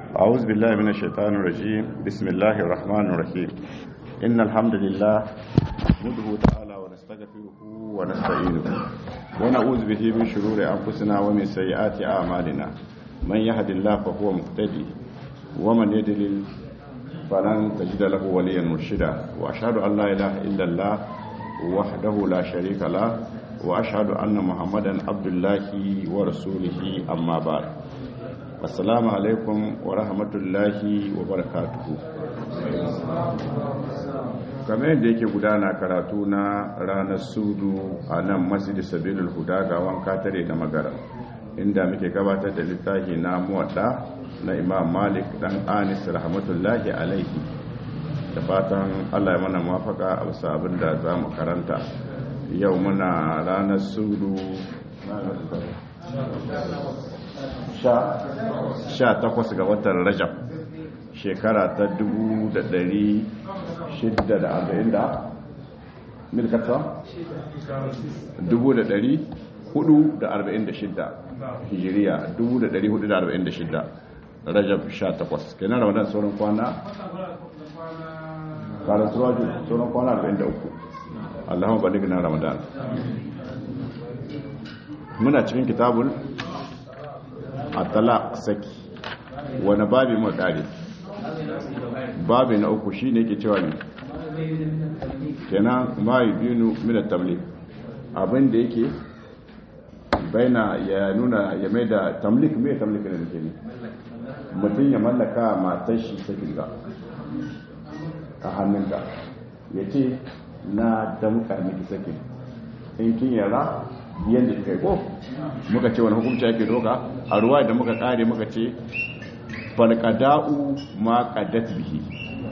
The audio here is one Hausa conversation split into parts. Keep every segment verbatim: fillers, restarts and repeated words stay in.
أعوذ بالله من الشيطان الرجيم. بسم الله الرحمن الرحيم. إن الحمد لله نحمده تعالى ونستغفره ونستعينه ونعوذ به من شرور أنفسنا ومن سيئات أعمالنا. من يهد الله فهو مهتدي ومن يضلل فلن تجد له وليا مرشدا. وأشهد أن لا إله إلا الله وحده لا شريك له وأشهد أن محمدا عبد الله ورسوله. أما بعد، assalamu alaikum wa rahmatullahi wa barakatuhu. kamar yadda yake gudana karatu na ranar sudu a nan masjid sabilul huda ga wanka tare da magara, inda muke gabatar da littafi na muwadda na imam malik dan anis rahmatullahi alaihi. da fatan Allah ya mana mafaka a bisa abin da za mu karanta yau. muna ranar sudu sha takwas ga watan rajab shekara ta dubu da dari shida da arba'in da milkata dubu da dari hudu da arba'in da shida hijiriya dubu da dari hudu da arba'in da shida rajab sha takwas kenan ramadan sauran kwana karantuwa sauran kwana arba'in da uku. Allahumma baligna ramadan. muna cikin kitabul at-talaq saki. wani babi mu kare babi na uku shine yake cewa ne kenan ma yubinu min at-tamlik, abin da yake baina ya nuna ya mai da tamlik. mai tamlik ne yake ne mutum ya mallaka matar shi sakin ga a hannunka, yace na damka miki sakin in kin yara yadda kai ko muka ce wani hukunci yake doka a ruwa da muka kare muka ce falqada'u ma qaddat bihi.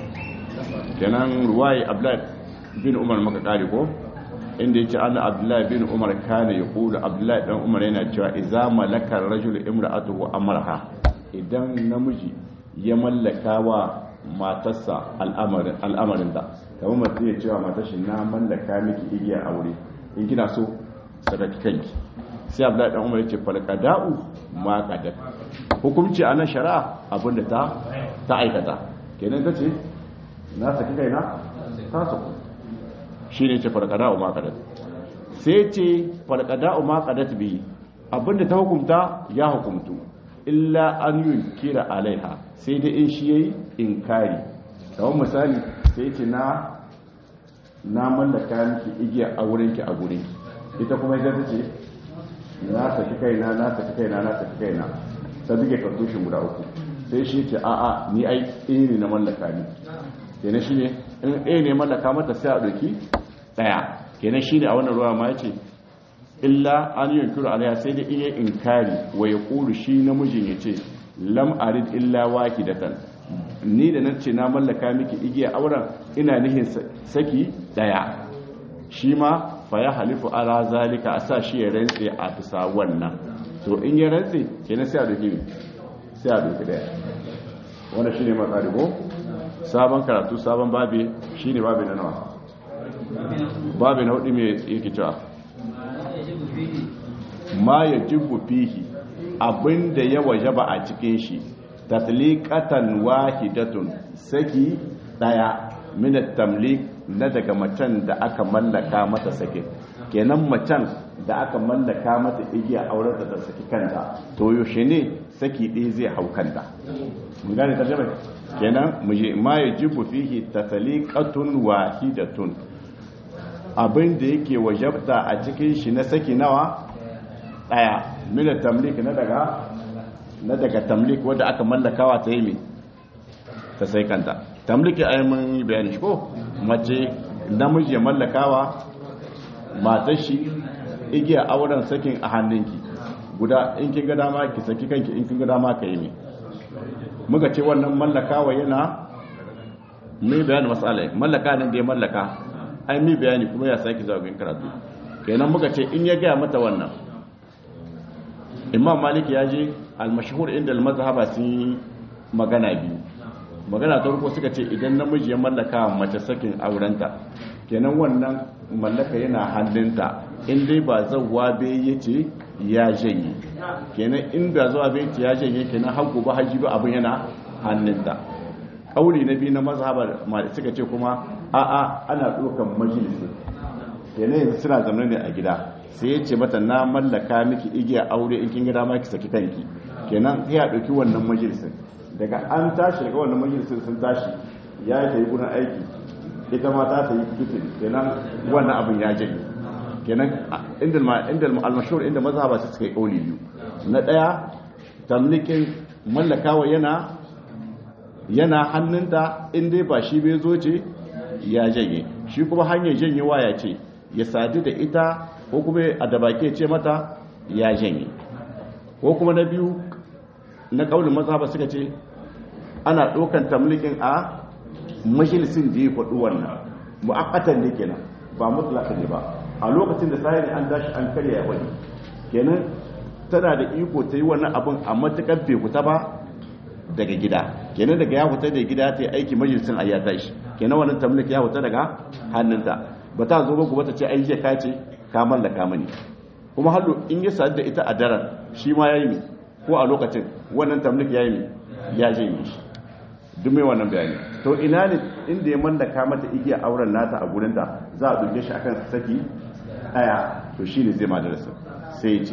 kenan ruwayi abdullahi bin umar muka kare ko inda yace anna abdullahi bin umar kana yaqulu, abdullahi dan umar yana cewa idza malaka ar-rajulu imra'atuhu amraha, idan namiji ya mallaka wa matarsa al'amarin al'amarin da kamar mutum ya cewa matar shi na mallaka miki igiya aure, in kina so sadaki kanki. sai Abdullahi dan Umar yace falqada'u ma qadat, hukunci a nan shari'a abinda ta ta aikata. kenan tace na saki kaina ta saku, shine yace falqada'u ma qadat. sai yace falqada'u ma qadat bi, abinda ta hukunta ya hukuntu, illa an yunkira alaiha, sai dai in shi yayi inkari. kamar misali sai yace na na mallaka miki igiya aurenki a gurinki, ita kuma ita ta ce na saki kaina na saki kaina na saki kaina, ta buge kartushin guda uku. sai shi ce a'a ni ai ɗaya ne na mallaka ni, kenan shi ne in ɗaya ne mallaka mata sai a ɗauki ɗaya. kenan shi ne a wannan ruwa ma ya ce illa an yi yankiru alaiya, sai da iya inkari wa ya ƙuru shi namijin ya ce lam arid illa waki datan, ni da nan ce na mallaka miki igiya auren ina nihin saki ɗaya. shi ma fa ya halifu ala zalika, a sa shi ya rantse a bisa wannan. to in ya rantse kenan sai a doki sai a doki daya. wannan shine matsari ko sabon karatu sabon babi shine babi na nawa? babi na hudu me yake cewa ma yajibu fihi, abinda ya wajaba a cikin shi tatliqatan wahidatun, saki daya min at-tamlik, na daga macen da aka mallaka mata sakin. kenan macen da aka mallaka mata igiya auren da ta saki kanta, to yaushe ne saki ɗaya zai hau kanta? mun gane ta jama'a. kenan mu je ma yajibu fihi tatliqatun wahidatun, abin da yake wajabta a cikin shi na saki nawa? daya. min at-tamlik, na daga na daga tamlik wanda aka mallakawa ta yi ta sai kanta. tamliki ai mun bayani shi ko mace namiji ya mallakawa matar shi igiya auren sakin a hannunki guda, in kin ga dama ki saki kanki, in kin ga dama ka yi ne. muka ce wannan mallakawa yana mai bayani masala mallaka nan da ya mallaka ai mai bayani kuma ya saki zagin karatu. kenan muka ce in ya gaya mata wannan, imam maliki ya je al-mashhur inda al-mazhaba sun magana biyu. magana ta farko suka ce idan namiji ya mallaka mace sakin aurenta, kenan wannan mallaka yana hannunta, in dai ba zawwa bai yace ya janye. kenan in ba zawwa bai yace ya janye, kenan har gobe haji ba abin yana hannunta. Kauli na biyu na mazhabar malik suka ce kuma a'a ana ɗaukan majalisi kenan yanzu suna zama ne a gida sai ya ce mata na mallaka miki igiya aure in kin gida ma ki saki kanki kenan sai ya ɗauki wannan majalisin daga an tashi daga wannan majalisin sun tashi ya yi gurin aiki ita ma ta yi fitin kenan wannan abin ya janye kenan inda inda al-mashhur inda mazhaba su suka yi kauli biyu na daya tamlikin mallakawa yana yana hannunta in dai ba shi bai zo ce ya janye shi kuma hanyar janyewa ya ce ya sadu da ita ko kuma a da baki ce mata ya janye ko kuma na biyu na kaulin mazhaba suka ce ana ɗaukan tamlikin a majalisin da ya faɗi wannan mu'akkatan ne kenan ba mutlaka ne ba a lokacin da sai ne an dashi an karya ya wani kenan tana da iko ta yi wannan abin a matukar bai fita ba daga gida kenan daga ya fita da gida ta yi aiki majalisin a ya tashi kenan wannan tamlik ya fita daga hannunta ba ta zo ba gobe ta ce ai je ka ce ka mallaka mani kuma hallo in ya sadu da ita a daren shi ma yayi ko a lokacin wannan tamlik yayi ya janye shi duk mai wannan bayani to ina ne inda ya mallaka mata igiya auren nata a gurinta za a duke shi akan saki aya to shine zai madarasa sai ya ce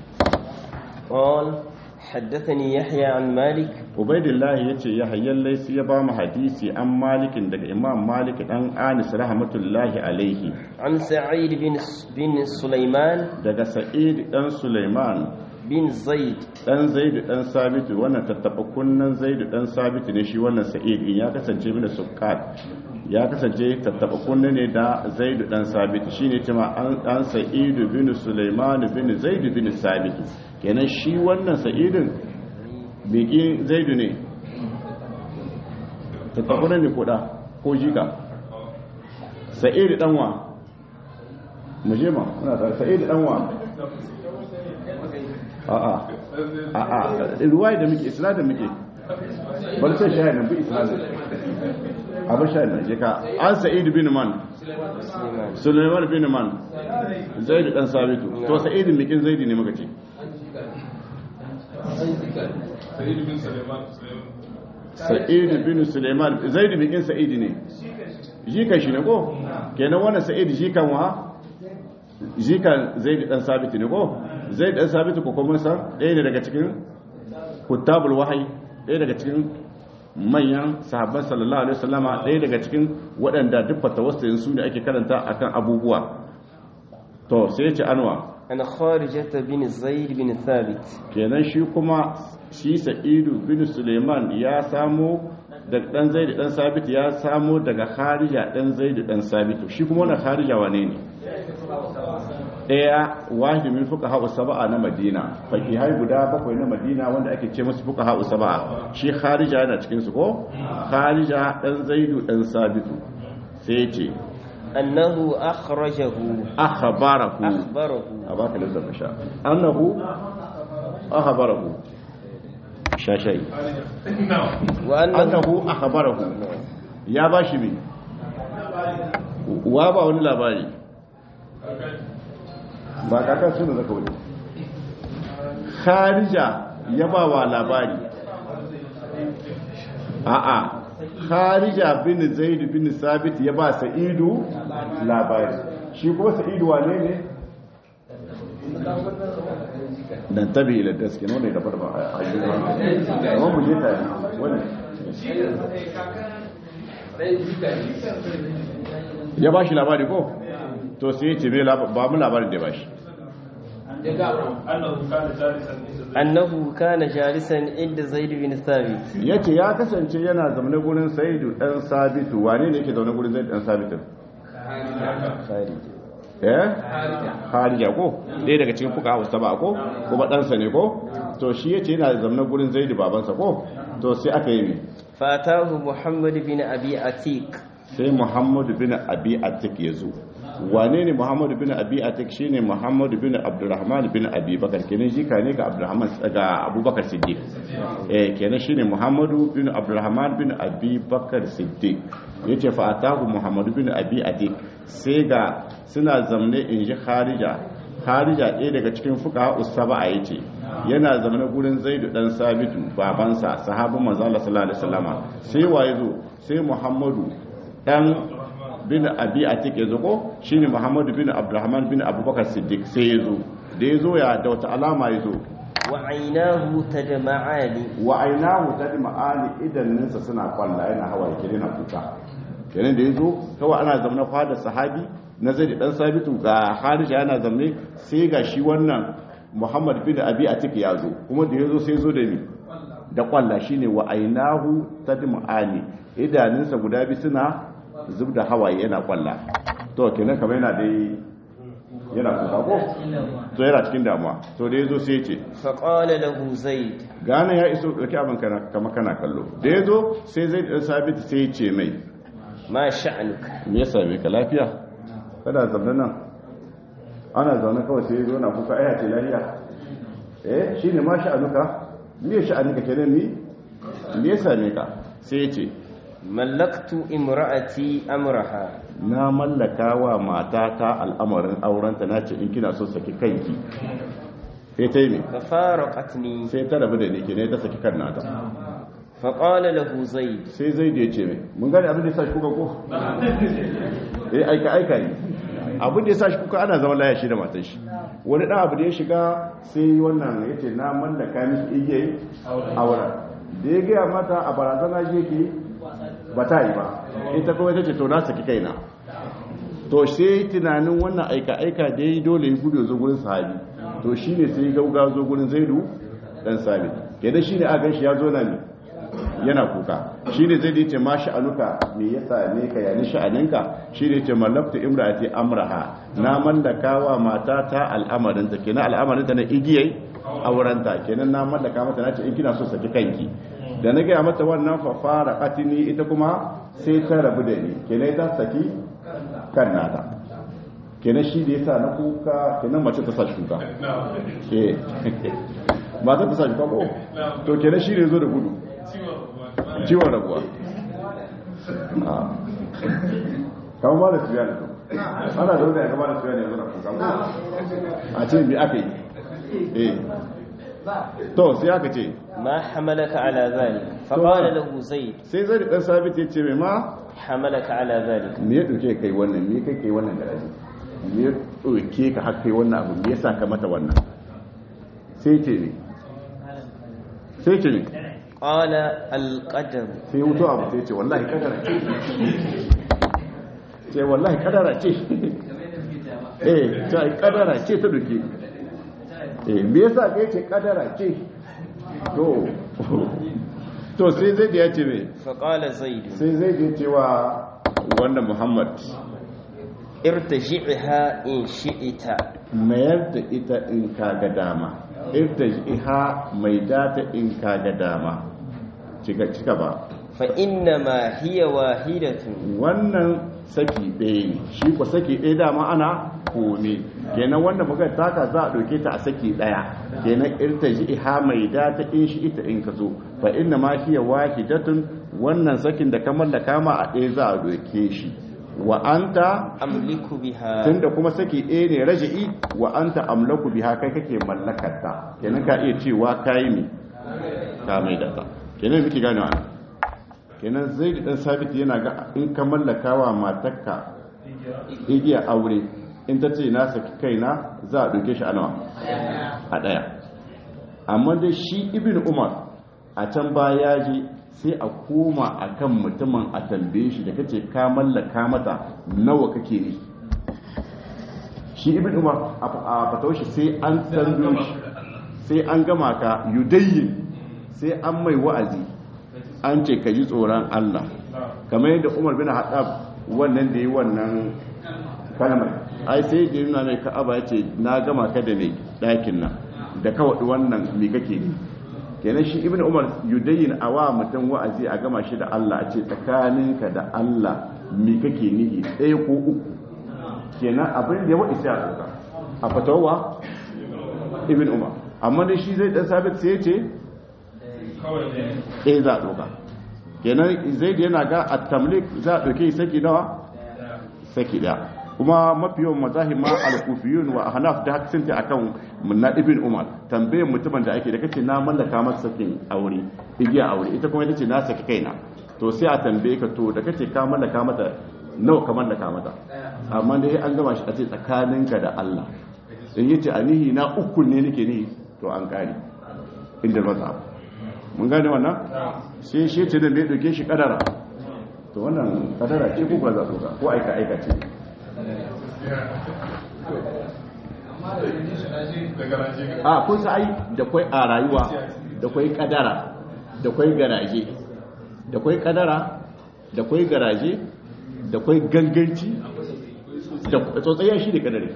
قال حدثني يحيى عن مالك عبيد الله yace yahya laysi ya ba mu hadisi an malikin daga imam malik dan anis rahmatullahi alaihi عن سعيد بن بن سليمان daga sa'id dan sulaiman bin zaid dan zaid dan sabit wannan tattaba kunnan zaid dan sabit ne shi wannan sa'id ya kasance bin suqqat ya kasance tattaba kunnan ne da zaid dan sabit shine cewa an dan sa'id bin sulaiman bin zaid bin sabit kenan shi wannan sa'idin biki zaid ne tattaba kunnan ne koda ko jika sa'id dan wa mujema muna da sa'id dan wa a'a a'a ruwaya da muke islam da muke bar sai shahid nan bi islam abu shahid nan je ka an sa'id bin man sulaiman bin man zaid dan sabitu to sa'id mikin zaid ne muka ce sa'id bin sulaiman sa'id bin sulaiman zaid mikin sa'id ne jikan shi ne ko kenan wannan sa'id jikan wa jikan zaid dan sabitu ne ko zai dan sabitu ko kuma san ɗaya ne daga cikin kutabul wahayi ɗaya daga cikin manyan sahabban sallallahu alaihi wasallama ɗaya daga cikin waɗanda duk fatawassayin su ne ake karanta akan abubuwa to sai ya ce anwa ana kharijata bin zaid bin thabit kenan shi kuma shi sa'idu bin suleiman ya samo daga dan zaid dan sabit ya samo daga kharija dan zaid dan sabitu shi kuma wannan kharija wane ne daya wahidi min fuqaha sab'a na Madina fakihai guda bakwai na Madina wanda ake ce musu fuqaha sab'a shi kharija yana cikin su ko kharija dan zaidu dan sabitu sai ce annahu akhrajahu akhbarahu akhbarahu abaka lazza masha annahu akhbarahu shashai wa annahu akhbarahu ya bashi bi wa ba wani labari ba kakar suna zaka wani kharija ya ba wa labari a'a kharija bin zaid bin sabit ya ba sa'idu labari shi kuma sa'idu wane ne dan tabi ila daske no ne da farba a yi ba mu je tare wani ya ba shi labari ko to sai ce ba mu labarin da ba shi annahu kana jalisan inda zaid bin thabit yace ya kasance yana zaune gurin saidu dan sabitu wane ne yake zaune gurin zaid dan sabitu eh harija ko dai daga cikin fuka hausa ba ko kuma dan sa ne ko to shi yace yana zaune gurin zaid babansa ko to sai aka yi mi fatahu muhammad bin abi atiq sai muhammad bin abi atiq yazo wane ne muhammadu bin abi atik shine muhammadu bin abdurrahman bin abi bakar kenan jika ne ga abdurrahman ga abubakar siddiq eh kenan shine muhammadu bin abdurrahman bin abi bakar siddiq yace fa atahu muhammadu bin abi atik sai ga suna zamne in ji kharija kharija ɗaya daga cikin fuqaha usaba yace yana zama gurin zaidu dan sabitu babansa sahabin manzo Allah sallallahu alaihi wasallama sai waye zo sai muhammadu dan bin abi atik yazo ko shine muhammadu bin abdurrahman bin abubakar siddiq sai yazo da yazo ya da wata alama yazo wa aynahu tadma'ani wa aynahu tadma'ani idan ninsa suna kwalla yana hawaye kire na kuka kenan da yazo kawai ana zama fada sahabi na zai dan sabitu ga harija yana zamne sai ga shi wannan muhammad bin abi atik ya zo kuma da yazo sai zo da ni da kwalla shine wa ainahu tadma'ani idanunsa guda bi suna zubda hawaye yana kwalla to kenan kamar yana dai yana kuka ko to yana cikin damuwa to da yazo sai ya ce fa qala lahu zaid gane ya iso dauki abin kana kama kana kallo da yazo sai zaid dan sabitu sai ya ce mai ma sha'anuka me yasa me ka lafiya kada zaune nan ana zaune kawai sai zo na kuka aya ce lafiya eh shine ma sha'anuka me sha'anuka kenan ni me yasa ne ka sai yace mallaktu imra'ati amraha na mallaka wa matata al'amarin aurenta nace in kina so saki kanki sai ta yi me fa faraqatni sai ta rabu da ni kenan ta saki kan nata fa qala lahu zaid sai zaid ya ce me mun gane abin da yasa shi kuka ko eh aika aika ne abin da yasa shi kuka ana zama laya shi da matan shi wani dan abu da ya shiga sai wannan yace na mallaka miki igiye aura da ya ga mata a barazana je ki ba ta yi ba ita kuma tace to na saki kaina to sai tunanin wannan aika aika da yi dole ya gudu zo gurin sahabi to shine sai gauga zo gurin zaidu dan sabit kenan shine a ganshi ya zo na ne yana kuka shi ne zai dace ma sha'anuka me yasa ne ka yani sha'aninka shi ne ce mallaktu imra'ati amraha na mallaka wa matata al'amarin ta kenan al'amarin ta na igiyai aurenta kenan na mallaka mata nace in kina so saki kanki da na gaya mata wannan fa fara qatini ita kuma sai ta rabu da ni kenan ta saki kan nata kenan shi da yasa na kuka kenan mace ta sa shuka eh mata ta sa shuka ko to kenan shi ne zo da gudu ciwon rabuwa kama ba da tuya da ana da wanda ya kama da tuya da yanzu na kuka a ce bi aka yi eh to sai aka ce ma hamalaka ala zalik fa qala lahu zaid sai zai dan sabit ya ce mai ma hamalaka ala zalik me ya dauke kai wannan me kai kai wannan garaji me ya dauke ka har kai wannan abu me yasa ka mata wannan sai ce ne sai ce ne qala al-qadar sai wuto abu sai ce wallahi kadara ce ce wallahi kadara ce eh sai kadara ce ta duke eh me yasa kai ce kadara ce to to sai zai ya ce me fa qala zaid sai zai ya ce wa wanda muhammad irtaji'ha in shi'ita mayar da ita in kaga dama irtaji'ha mai data in kaga dama cika cika ba fa inna ma hiya wahidatun wannan saki ɗaya ne shi ko saki ɗaya dama ana kome kenan wanda muka taka za a ɗauke ta a saki ɗaya kenan irtaji'ha mai data in shi ita in ka zo fa inna ma hiya wahidatun wannan sakin da ka mallaka ma a ɗaya za a ɗauke shi wa anta amliku biha tunda kuma saki ɗaya ne raji'i wa anta amlaku biha kai kake mallakarta kenan ka iya cewa kai ne ka mai da ta kenan miki gane wannan kenan zai da dan sabiti yana ga in ka mallaka wa matarka igiya aure in ta ce na saki kaina za a ɗauke shi a nawa a ɗaya amma dai shi ibn umar a can baya ya je sai a koma a kan mutumin a tambaye shi da kace ka mallaka mata nawa kake ne shi ibn umar a fatawar shi sai an tambaye shi sai an gama ka yudayyin sai an mai wa'azi an ce ka ji tsoron Allah kamar yadda umar bin haɗab wannan da yi wannan kalmar ai sai da yana mai ka'aba ya ce na gama ka da mai ɗakin nan da kawai wannan me kake ne kenan shi ibn umar yudayyin awa mutum wa'azi a gama shi da Allah a ce tsakaninka da Allah me kake nihi ɗaya ko uku kenan abin da ya waɗi sai a tsoka a fatawa ibn umar amma da shi zai ɗan sabit sai ce ɗaya za a tsoka kenan zai da yana ga a tamlik za a ɗauke saki nawa saki ɗaya kuma mafi yawan mazahima al-kufiyun wa ahnaf da haka sun ta akan munna ibn umar tambayar mutumin da ake da kace na mallaka masa sakin aure igiya aure ita kuma ita ce na saki kaina to sai a tambaye ka to da kace ka mallaka mata nawa ka mallaka mata amma dai an gama shi a ce tsakaninka da Allah in yace anihi na uku ne nake ni to an kare inda mazhab mun gane wannan sai shi ce da bai dauke shi kadara to wannan kadara ce ko ba za ka ko aika aika ce a kun sa ai da kwai a rayuwa da kwai kadara da kwai garaje da kwai kadara da kwai garaje da kwai ganganci da tsotsayya shi da kadare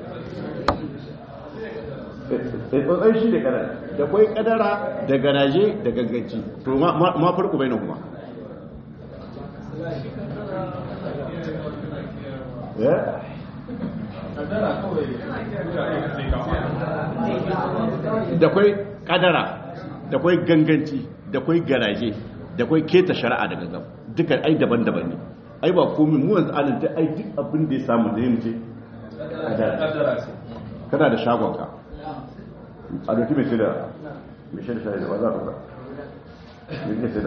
tsotsayya shi da kadare da kwai kadara da garaje da ganganci to ma farko bai na kuma da kwai kadara da kwai ganganci da kwai garaje da kwai keta shari'a da gangan duka ai daban-daban ne ai ba komai mu yanzu alin ta ai duk abin da ya samu da yin ce kana da shagonka a doki mai shida mai shida shida da ba za ka ba mai shida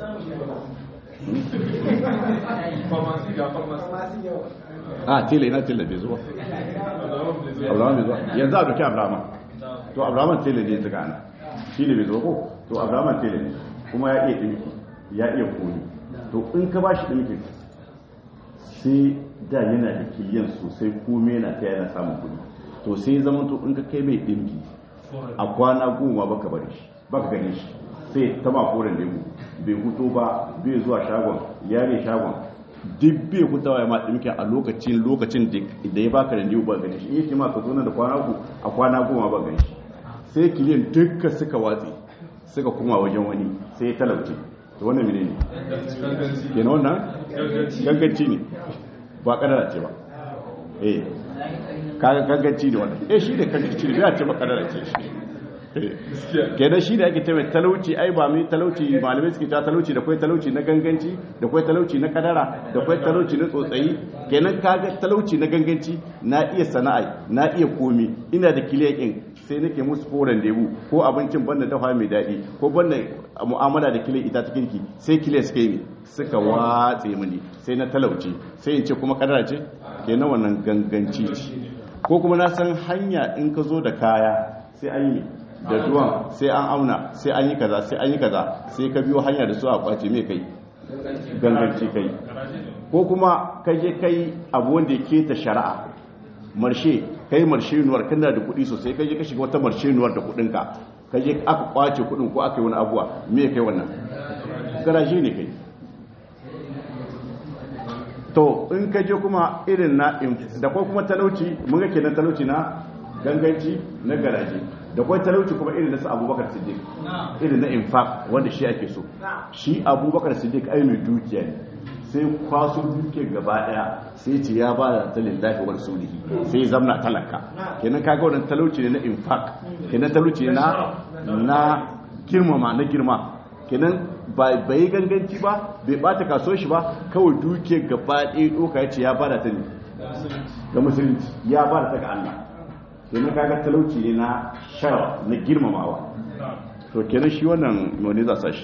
a tele ina tele bai zuwa abraham bai zuwa yanzu a doki abraham to abraham tele ne ta gana shi ne bai zuwa ko to abraham tele ne kuma ya iya ɗinki ya iya koyi to in ka ba shi ɗinkin sai da yana da kiliyan sosai kome yana ta yana samun kudi to sai zama to in ka kai mai ɗinki a kwana goma baka bari shi baka gane shi sai ta makonan da bai huto ba bai zuwa shagon yare shagon duk bai hutawa ya ma ɗinkin a lokacin lokacin da ya baka da ndiyu ba gane shi yake ma ka zo da kwana ku a kwana goma ba gane shi sai kiliyan dukka suka watsi suka kuma wajen wani sai ya talauce to wannan mene ne kenan wannan ganganci ne ba kadara ce ba eh kaga ganganci ne wannan eh shi da ganganci ne ya ce ba kadara ce shi kenan shi da ake ta mai talauci ai ba mai talauci malamai suke ta talauci da kwai talauci na ganganci da kwai talauci na kadara da kwai talauci na tsotsayi kenan kaga talauci na ganganci na iya sana'a na iya komi ina da kiliyakin sai nake musu foran debu ko abincin banda dafa mai daɗi ko banda mu'amala da kiliya ita ta kirki sai kiliya suka yi suka watse mini sai na talauci sai in ce kuma kadara ce kenan wannan ganganci ce ko kuma na san hanya in ka zo da kaya sai an yi da duwan sai an auna sai an yi kaza sai an yi kaza sai ka biyo hanya da su a kwace mai kai ganganci kai ko kuma kai je kai abu wanda yake ta shari'a marshe kai marshenuwar kana da kuɗi sosai kai je ka shiga wata marshenuwar da kuɗinka kai je aka kwace kuɗin ko aka yi wani abuwa me kai wannan garaje ne kai to in ka je kuma irin na da kuma talauci mun ga kenan talauci na ganganci na garaje da kwai talauci kuma irin nasu abubakar siddiq irin na infaq wanda shi ake so shi abubakar siddiq ai mai dukiya ne sai kwaso dukiyar gaba daya sai ce ya ba da ta lillahi wa rasulihi sai zamna talaka kenan kaga wannan talauci ne na infaq kenan talauci ne na na girmama na girma kenan ba bai ganganci ba bai bata kaso shi ba kawai dukiyar gaba daya doka yace ya ba da ta ne ga musulunci ya ba da ta ga Allah kenan kaga talauci ne na sharaf na girmamawa to kenan shi wannan wani za sa shi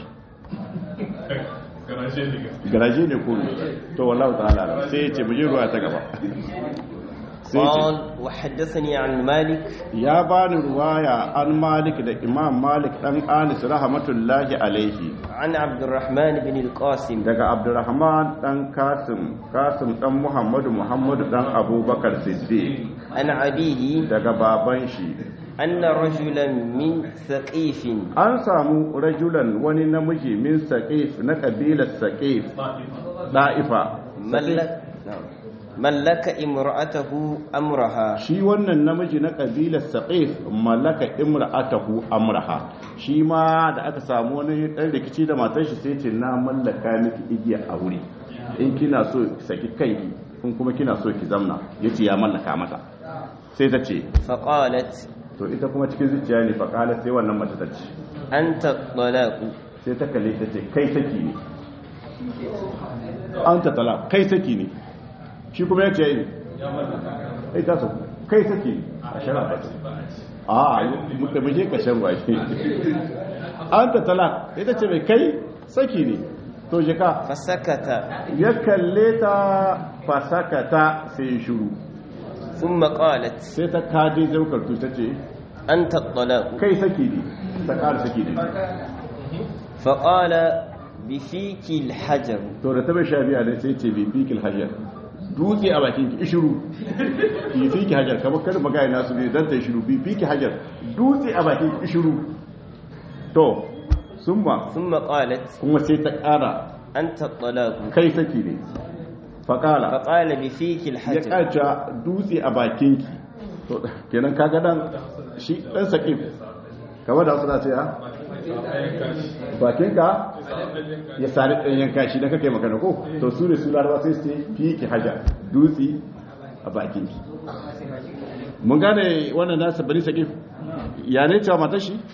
garaje ne ko to wallahi ta'ala sai ya ce mu je ruwa ta gaba قال وحدثني عن مالك يا بان رواية عن مالك ده إمام مالك دان أنس رحمة الله عليه عن عبد الرحمن بن القاسم ده عبد الرحمن دان قاسم قاسم دان محمد محمد دان أبو بكر الصديق عن أبيه ده بابان شي أن رجلا من ثقيف an samu rajulan wani namiji min saqif na kabilar saqif da'ifa ملك mallaka imra'atahu amraha shi wannan namiji na kabilar saqif mallaka imra'atahu amraha shi ma da aka samu wani dan rikici da matar shi sai ce na mallaka miki igiya aure in kina so saki kanki in kuma kina so ki zamna yace ya mallaka mata sai ta ce faqalat to ita kuma cikin zuciya ne faqalat sai wannan mace ta ce anta talaqu sai ta kalle ta ce kai saki ne anta talaq kai saki ne shi kuma ya ce ai ta so kai saki a shara ta a muka muje ka shan baki an ta talak ita ce mai kai saki ne to je ka fasakata ya kalle ta fasakata sai shiru thumma qalat sai ta kaje zaukar tu ta ce anta talaq kai saki ne ta kara saki ne fa qala bi fiki alhajar to da ta bai shabiya ne sai ce bi fiki alhajar dutse a bakin ki ishiru bi fiki hajar kamar kada magana nasu ne dan ta shiru bi fiki hajar dutse a bakin ki ishiru to summa thumma qalat kuma sai ta kara anta talaq kai saki ne faqala faqala bi fiki ya alhajar kaca dutse a bakin ki to kenan kaga dan shi dan saki kamar da suna ce ha bakin ka ya sare dan yanka shi dan kake magana ko to su ne su larabawa sai su fiki hajar dutse a bakin ki mun gane wannan nasa bari saki ya ne cewa matar shi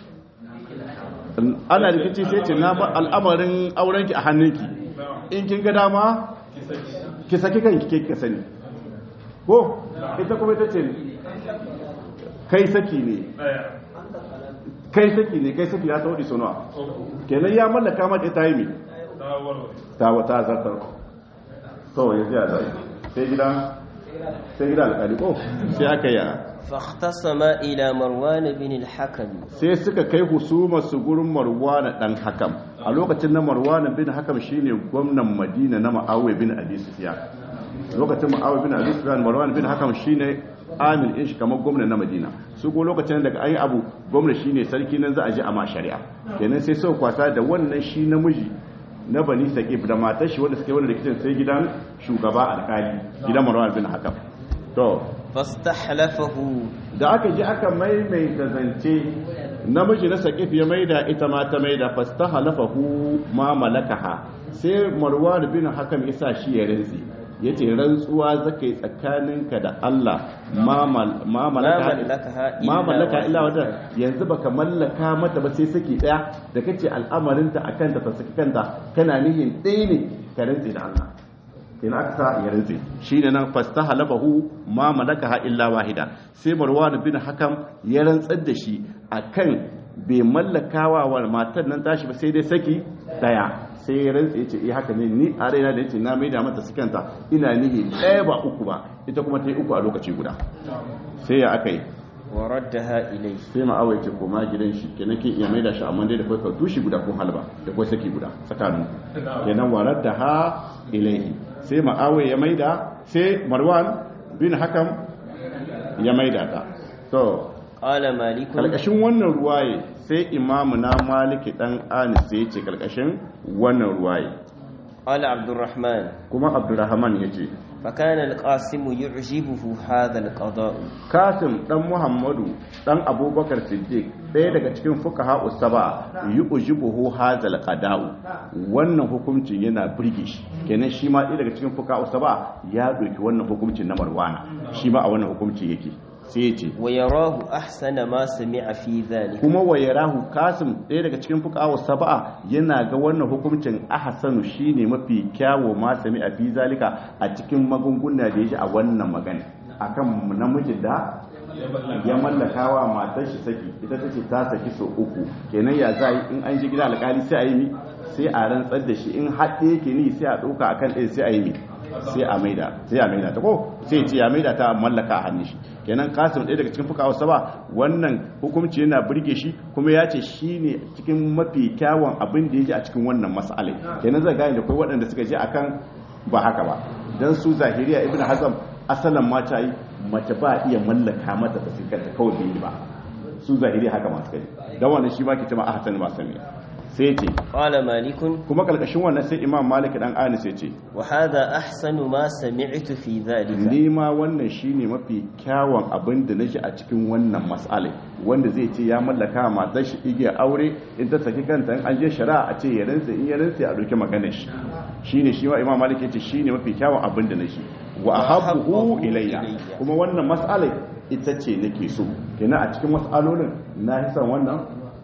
ana rikici sai ce na ba al'amarin aurenki a hannunki in kin ga dama ki saki kanki ke ka sani ko ita kuma ita ce kai saki ne kai saki ne kai saki ya saudi sunawa kenan ya mallaka mata ta yi mi ta wata zartar to yanzu ya zai sai gidan sai gidan alƙali ko sai aka yi فاختصما إلى مروان بن الحكم sai suka kai husuma su gurin Marwan dan Hakam a lokacin na Marwan bin Hakam shine gwamnan Madina na Muawiya bin Abi Sufyan lokacin Muawiya bin Abi Sufyan Marwan bin Hakam shine amil din shi kamar gwamnan na Madina su ko lokacin daga ayi abu gwamna shine sarki nan za a ji a ma shari'a kenan sai sau kwasa da wannan shi namiji na Bani Saqif da matar shi wanda suke wannan rikicin sai gidan shugaba alkali gidan Marwan bin Hakam to fastahlafahu da aka ji aka maimaita zance namiji na Saqif ya maida ita ma ta maida fastahalafahu ma malakaha sai Marwan bin Hakam yasa shi ya rantsi yace rantsuwa zakai tsakaninka da Allah ma ma malaka ma malaka illa wata yanzu baka mallaka mata ba sai saki daya da kace al'amarinta akan ta ta saki kanta kana nihin dai ne ka rantsi da Allah in aka sa ya rantsi shine nan fastahalafahu ma malakaha illa wahida sai Marwan bin Hakam ya rantsar da shi akan bai mallakawa wa matar nan tashi ba sai dai saki daya sai ya rantsi yace eh haka ne ni a raina da yace na maida mata sikanta ina nihi ɗaya ba uku ba ita kuma ta yi uku a lokaci guda sai ya akai wa raddaha ilayhi sai ma awai ce koma gidan shi kenan ke iya maida shi amma dai da kai ka tushi guda ko halba da kai saki guda tsakanin kenan wa raddaha ilayhi sai ma'awai ya maida sai Marwan bin Hakam ya maida ta to qala malik kalkashin wannan ruwaye sai imamu na Maliki dan Anis sai yace kalkashin wannan ruwaye qala Abdurrahman kuma Abdurrahman yace فكان القاسم يعجبه هذا القضاء Kasim dan Muhammadu dan Abubakar Siddiq ɗaya daga cikin fuqaha usaba yu'jibuhu hadal qada'u wannan hukuncin yana burge shi kenan shi ma ɗaya daga cikin fuqaha usaba ya doki wannan hukuncin na Marwana shi ma a wannan hukunci yake sai yace wa yarahu ahsana ma sami'a fi dhalika kuma wa yarahu Kasim ɗaya daga cikin fuqaha usaba yana ga wannan hukuncin ahsanu shine mafi kyawo ma sami'a fi zalika a cikin magunguna da yake a wannan magana akan namiji da ya mallakawa matar shi saki ita tace ta saki so uku kenan ya zai in an ji gida alƙali sai a yi mi sai a rantsar da shi in haɗe yake ni sai a ɗauka akan ɗaya sai a yi mi sai a maida sai a maida ta ko sai ce ya maida ta mallaka a hannun shi kenan Kasim ɗaya daga cikin fukawa saba wannan hukunci yana burge shi kuma ya ce shi ne cikin mafi kyawun abin da yake a cikin wannan mas'alai kenan zai gane da kai waɗanda suka je akan ba haka ba dan su zahiriya ibnu hazm asalan mata yi mace ba iya mallaka mata ta sikanta kawai bai ba su zahiriya haka masu kai dan wannan shi ma ke cewa ahsan ma sami sai ce qala malikun kuma kalkashin wannan sai imam malik dan anis ya ce wa hadha ahsanu ma sami'tu fi dhalika ni ma wannan shine mafi kyawun abin da nake a cikin wannan mas'ala wanda zai ce ya mallaka matar shi igiya aure in ta saki kanta in an je shari'a a ce ya rantsa in ya rantsa a doke maganar shi shine shi ma imam malik ya ce shine mafi kyawun abin da nake wa ahabbu ilayya kuma wannan mas'ala ita ce nake so kenan a cikin mas'alolin na hisan wannan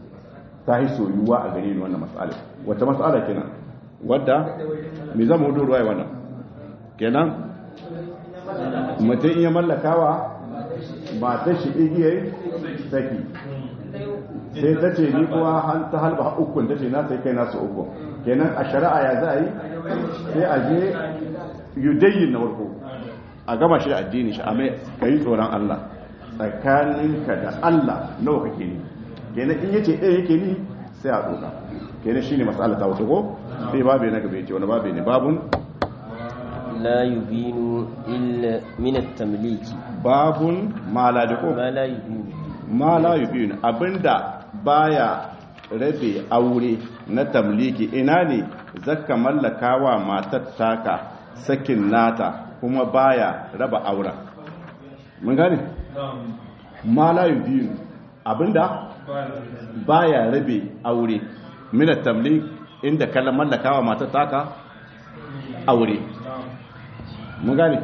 ta yi soyuwa a gare ni wannan mas'ala wata mas'ala kenan wadda me zama hudu ruwaya wannan kenan mutum iya mallakawa ba ta shi igiyar saki sai ta ce ni kuwa ta halba ukun ta ce na sai kai nasu uku kenan a shari'a ya za a yi sai a je yudayin na warko a gama shi da addini shi a mai ka yi tsoron Allah tsakaninka da Allah nawa kake ni kenan in yace ɗaya yake ni sai a ɗoka kenan shi ne matsala ta wasu ko sai babu na gaba ce wani babu ne babun la yubinu illa min at-tamliki babun ma la dako ma la yubinu ma la yubinu abinda baya rabe aure na tamliki ina ne zaka mallakawa matar taka sakin nata kuma baya raba auren mun gane ma la yubinu abinda baya rabe aure min at-tamlik inda kallon mallakawa matar taka aure mun gane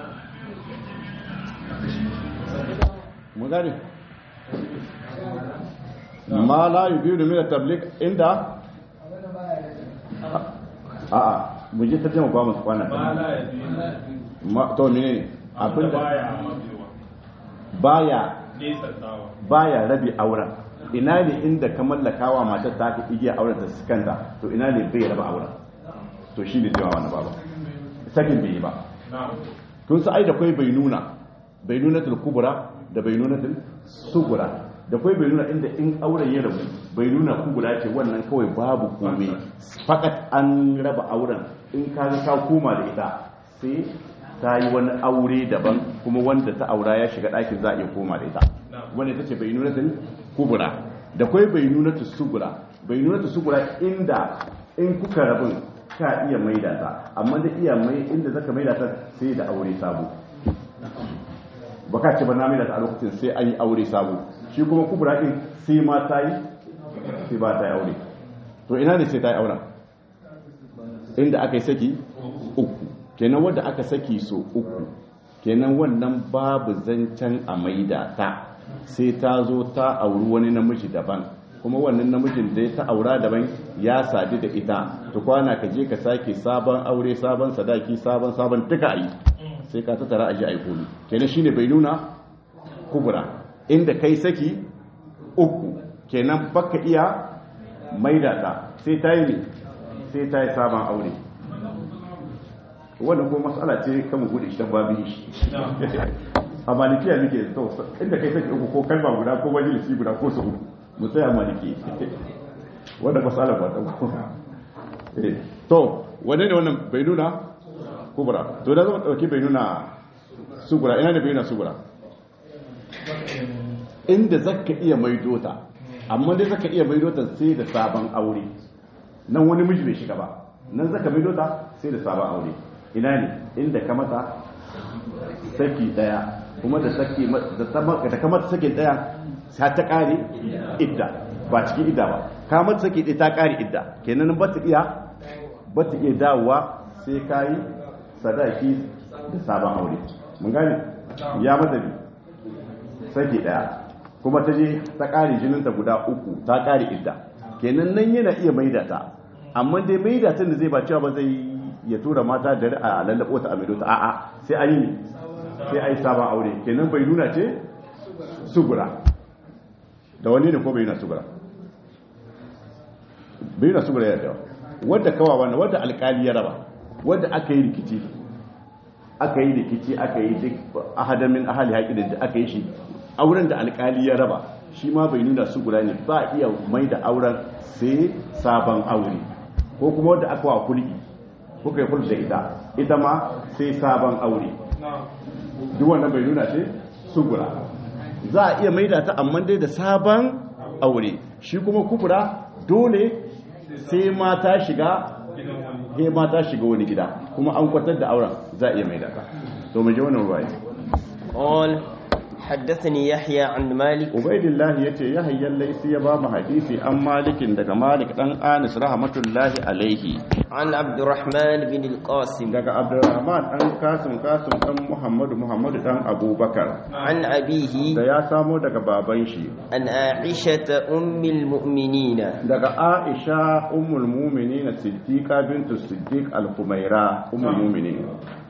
mun gane ma la yubiru min at-tabligh inda a a mu je ta jama ba mu kwana ma to ne abinda baya baya rabi auren ina ne inda ka mallakawa matar ta ka igiya auren ta kanta to ina ne bai raba auren to shine cewa wannan baba sakin bai yi ba tun sai da kai bai nuna bai nuna kubra da bai nuna sugura da kai bai nuna inda in auren ya rabu bai nuna kubra ce wannan kawai babu komai fakat an raba auren in ka ga ka koma da ita sai ta yi wani aure daban kuma wanda ta aura ya shiga ɗakin za a iya koma da ita wanda ita ce bai nuna kubra da kai bai nuna sugura bai nuna sugura inda in kuka rabin ka iya maida ta amma da iya mai inda zaka maida ta sai da aure sabo baka ce ba na maida ta a lokacin sai an yi aure sabo shi kuma kubra din sai ma ta yi sai ba ta yi aure to ina ne sai ta yi auren inda aka yi saki uku kenan wanda aka saki so uku kenan wannan babu zancen a maida ta sai ta zo ta auri wani namiji daban kuma wannan namijin da ya ta aura daban ya sadu da ita to kwana ka je ka sake sabon aure sabon sadaki sabon sabon duka ayi sai ka ta tara aje ayi komi kenan shine bai nuna kubura inda kai saki uku kenan baka iya maida ta sai ta yi ne sai ta yi sabon aure wannan kuma matsala ce kan mu gudu shi ta babu shi a malikiya nake to inda kai saki uku ko kalma guda ko majalisi guda ko su uku mu tsaya maliki wanda masala ba ta to wanne ne wannan bai nuna kubra to da zama dauki bai nuna sugura ina ne bai nuna sugura inda zaka iya maido ta amma dai zaka iya maido ta sai da sabon aure nan wani miji bai shiga ba nan zaka maido ta sai da sabon aure ina ne inda ka mata saki daya kuma da saki da kamar sakin daya ta ta kare idda ba cikin idda ba kamar saki daya ta kare idda kenan ba ta iya ba ta iya dawowa sai kai sadaki da sabon aure mun gane ya mata bi saki daya kuma ta je ta kare jinin ta guda uku ta kare idda kenan nan yana iya maida ta amma dai maida ta da zai ba cewa ba zai ya tura mata da a lallabo ta a maido ta a'a sai an yi sai ai sabon aure kenan bai nuna ce sugura da wani ne ko bai nuna sugura bai nuna sugura ya dawa wadda kawa wannan wadda alkali ya raba wadda aka yi rikici aka yi rikici aka yi duk ahadan min ahali haƙi da aka yi shi auren da alkali ya raba shi ma bai nuna sugura ne ba iya mai da auren sai sabon aure ko kuma wadda aka wa kulki kuka yi kulki da ita ita ma sai sabon aure duk wannan bai nuna ce sugura za a iya maida ta amma dai da sabon aure shi kuma kubura dole sai mata shiga sai mata shiga wani gida kuma an kwatar da auren za a iya maida ta to mu je wannan ruwaya قال حدثني يحيى عن مالك عبيد الله yace yahya laysi ya ba mu hadisi an malikin daga malik dan anis rahmatullahi alaihi عن عبد الرحمن بن القاسم daga abdurrahman dan kasim kasim dan muhammadu muhammadu dan abubakar عن أبيه da ya samo daga baban shi عن عائشة أم المؤمنين daga aisha ummul mu'minin siddiqa bintu siddiq al-humaira ummul mu'minin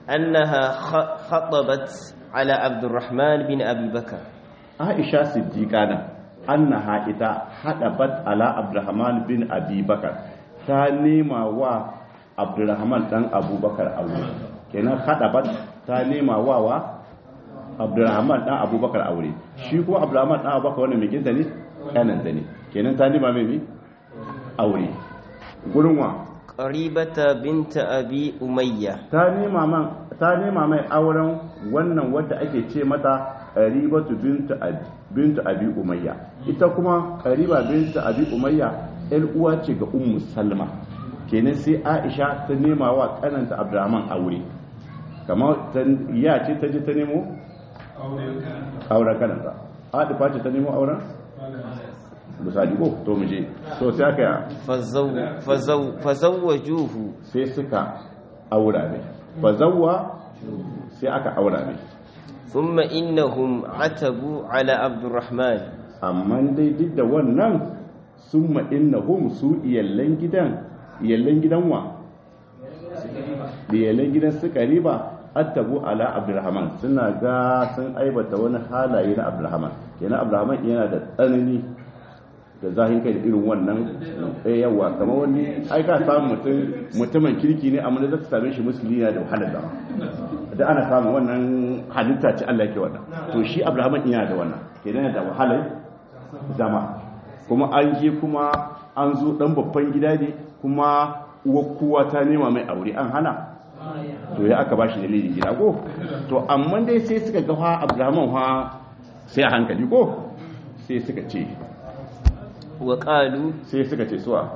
أنها خطبت على عبد الرحمن بن أبي بكر. عائشة صديقة أنها إذا خطبت على عبد الرحمن بن أبي بكر تانيما و عبد الرحمن بن أبو بكر أولي كنا خطبت تانيما و و عبد الرحمن بن أبو بكر أولي شيكو عبد الرحمن بن أبو بكر وانا ميكين تاني كانن تاني كنا تانيما ميمي أولي قلوا قريبة بنت أبي أمية تانيما من تانيما مي أولا وانا ودا أكي تشي متى Qaribatu bintu Abi bintu Abi Umayya ita kuma Qariba bintu Abi Umayya ɗan uwa ce ga Ummu Salma kenan sai Aisha ta nema wa kananta Abdurrahman aure kamar ta ya ce ta je ta nemo aure kananta Adifa ce ta nemo auren misali ko to muje to sai aka fazaw fazaw fazawwajuhu sai suka aura ne fazawwa sai aka aura ne ثم إنهم عتبوا على عبد الرحمن. amma dai duk da wannan summa innahum su iyallan gidan iyallan gidan wa iyallan gidan su Qariba atabu ala Abdurrahman suna ga sun aibata wani halaye na Abdurrahman kenan Abdurrahman yana da tsanani da zahin kai da irin wannan eh yawa kamar wani ai ka samu mutum mutumin kirki ne amma da zaka same shi musulmi yana da wahalar da da ana samu wannan halitta ce Allah yake wannan to shi Abraham yana da wannan kenan da wahalar zama kuma an je kuma an zo dan babban gida ne kuma uwar kowa ta nema mai aure an hana to ya aka bashi dalilin gida ko to amma dai sai suka ga fa Abraham fa sai a hankali ko sai suka ce wa qalu sai suka ce suwa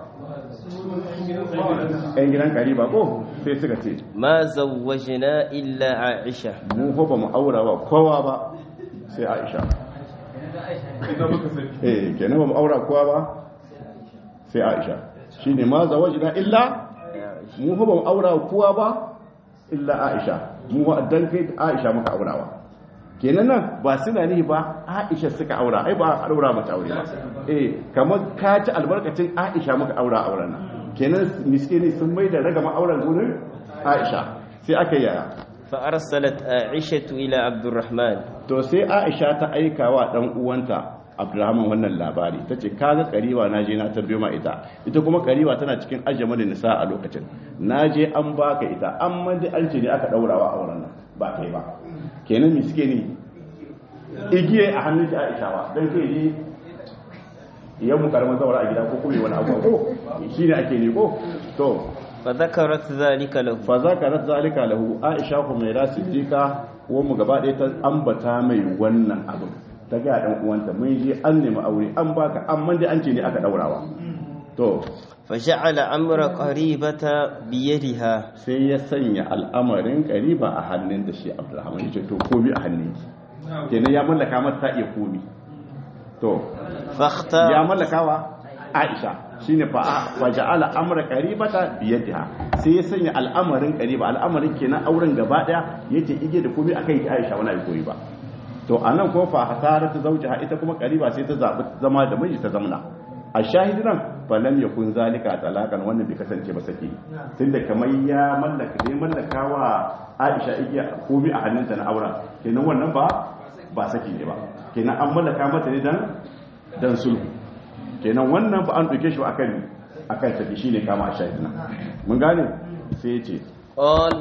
ɗan gidan Qariba ko sai suka ce ma zawwajna illa Aisha mu fa ba mu aura ba kowa ba sai Aisha eh kenan ba mu aura kowa ba sai Aisha shine ma zawwajna illa mu fa ba mu aura kowa ba illa Aisha mu wa dan kai Aisha muka aurawa kenan nan ba suna ne ba Aisha suka aura ai ba aura mata aure ba eh kamar ka ci albarkacin Aisha muka aura auren nan kenan miskini sun mai da ragama auren gurin Aisha sai aka yaya fa arsalat Aisha ila Abdurrahman to sai Aisha ta aika wa dan uwanta Abdurrahman wannan labari tace kaga Qariba naje na tarbiyo ma ita ita kuma Qariba tana cikin ajmalin nisa a lokacin naje an baka ita amma dai an ce ne aka daurawa auren nan ba kai ba kenan mi suke ne igiye a hannun Aisha ba dan kai ne yau mu karama zawara a gida ko kuma wani abu ko shine ake ne ko to fa zakarat zalika lahu fa zakarat zalika lahu Aisha kuma mai rasidika uwan mu gaba ɗaya ta ambata mai wannan abu ta ga dan uwanta mun je an nemi aure an baka amma dai an ce ne aka daurawa to fa ja'ala amra qaribata bi yadiha sai ya sanya al'amarin Qariba a hannun da shi Abdurrahman yace to komi a hannunki kenan ya mallaka mata ta iya komi to fakhta ya mallakawa Aisha shine fa fa ja'ala amra Qaribata bi yadiha sai ya sanya al'amarin Qariba al'amarin kenan auren gaba daya yace ige da komi akai Aisha wani ai koyi ba to anan ko fa hasarat zawjaha ita kuma Qariba sai ta zabi zama da miji ta zamna a shahidi nan fa lam yakun zalika talakan wannan bai kasance ba saki tunda kamar ya mallaka dai mallakawa Aisha igiya komi a hannunta na auren kenan wannan ba ba saki ne ba kenan an mallaka mata ne dan dan sulhu kenan wannan fa an duke shi akan akan saki shine kama a shahidi nan mun gane sai ya ce qal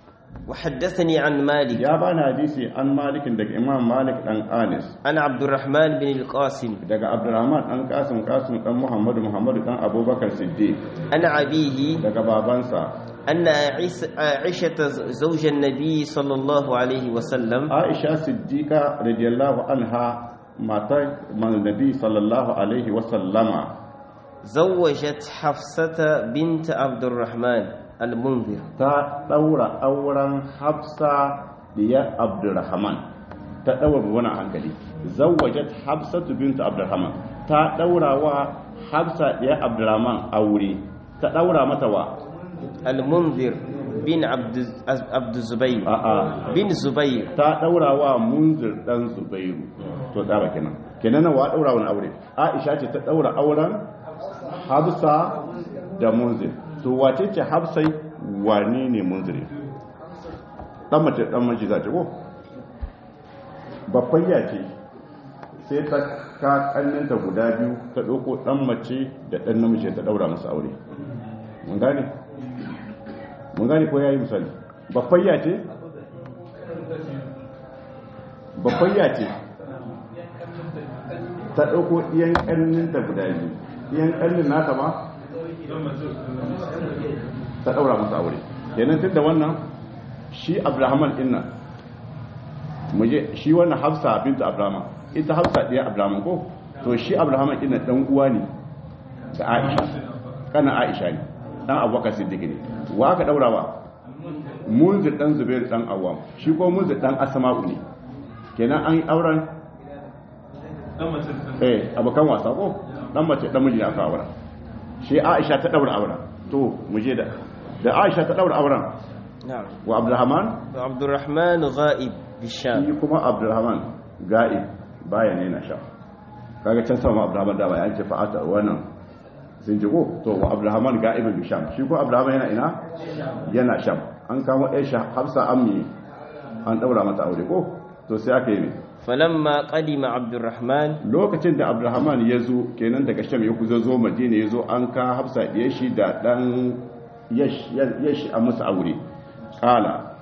وحدثني عن مالك يا بنا حديثي عن مالك دغ امام مالك دان انس عن عبد الرحمن بن القاسم دغ عبد الرحمن دان قاسم قاسم دان محمد محمد دان ابو بكر الصديق عن ابيه دغ بابانسا ان عائشه زوج النبي صلى الله عليه وسلم عائشه صديقه رضي الله عنها ماتت من النبي صلى الله عليه وسلم زوجت حفصه بنت عبد الرحمن المنذر ta daura auren Hafsa diya Abdurrahman ta daura wannan hankali zawajat Hafsatu bint Abdurrahman ta daura wa Hafsa diya Abdurrahman aure ta daura mata wa المنذر bin abd zubair a'a bin zubair ta daura wa munzir dan zubairu to tsaba kenan kenan wa daura wani aure Aisha ce ta daura auren Hafsa da munzir to wace ce Hafsai wane ne munzir dan mace dan mace za ta ko bafayya ce sai ta ka kannanta guda biyu ta ɗauko ɗan mace da ɗan namiji ta ɗaura musu aure mun gane mun gane ko yayi misali bafayya ce bafayya ce ta ɗauko ɗiyan ƙanninta guda biyu ɗiyan ƙannin nata ma ta ɗaura musu aure kenan tun da wannan shi abrahaman ɗin nan muje shi wannan hafsa bintu abraham ita hafsa ɗaya abraham ko to shi abraham ɗin dan uwa ne ga aisha kana aisha ne dan abubakar siddiq ne wa aka daura ba munzir dan zubair dan awam shi ko munzir dan asma'u ne kenan an auren dan mace eh abakan wasa ko dan mace dan miji aka aura shi aisha ta daura auren to muje da da aisha ta daura auren na'am wa abdurrahman wa abdurrahman ghaib bisham shi kuma abdurrahman ga'ib baya ne na sha kaga can sama abdurrahman da baya ce fa'ata wannan sun ji ko to wa abdurrahman ga'ib bisham shi ko abdurrahman yana ina yana sham an kamo aisha hafsa ammi an daura mata aure ko to sai aka yi ne falamma qadima abdurrahman lokacin da abdurrahman ya zo kenan daga sham ya kuzo zo madina ya zo an ka hafsa diye shi da dan yash yash a musu aure qala